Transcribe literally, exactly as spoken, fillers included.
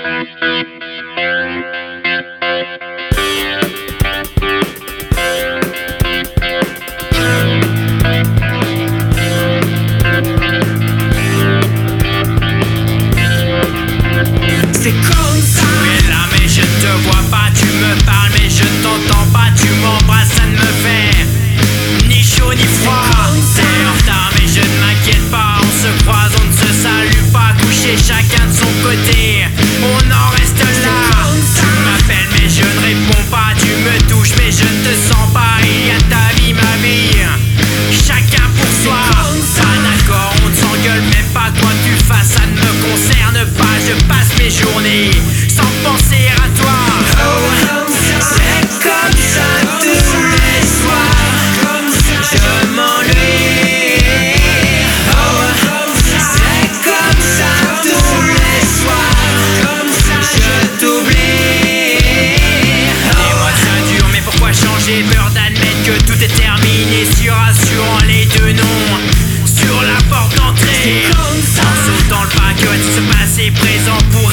C'est comme ça. Tu es là mais je te vois pas, tu me parles mais je t'entends pas, tu m'embrasses, ça ne me fait ni chaud ni froid. T'es en retard mais je ne m'inquiète pas, on se croise, on ne se salue pas, couché chacun de son côté, on en reste là. Tu m'appelles mais je ne réponds pas, tu me touches mais je ne te sens pas, il y a ta vie, ma vie, chacun pour soi. Pas d'accord, on ne s'engueule même pas, quoi que tu fasses, ça ne me concerne pas, je passe mes journées sans penser à toi. Oh, c'est comme ça tous les soirs. Je m'ennuie. Oh, c'est comme ça tous les soirs. Je t'oublie. Les mois ça dure, mais pourquoi changer? Peur d'admettre que tout est terminé, si rassurant les deux noms sur la porte d'entrée. En sautant le pas, que va-t-il se passer? Présent pour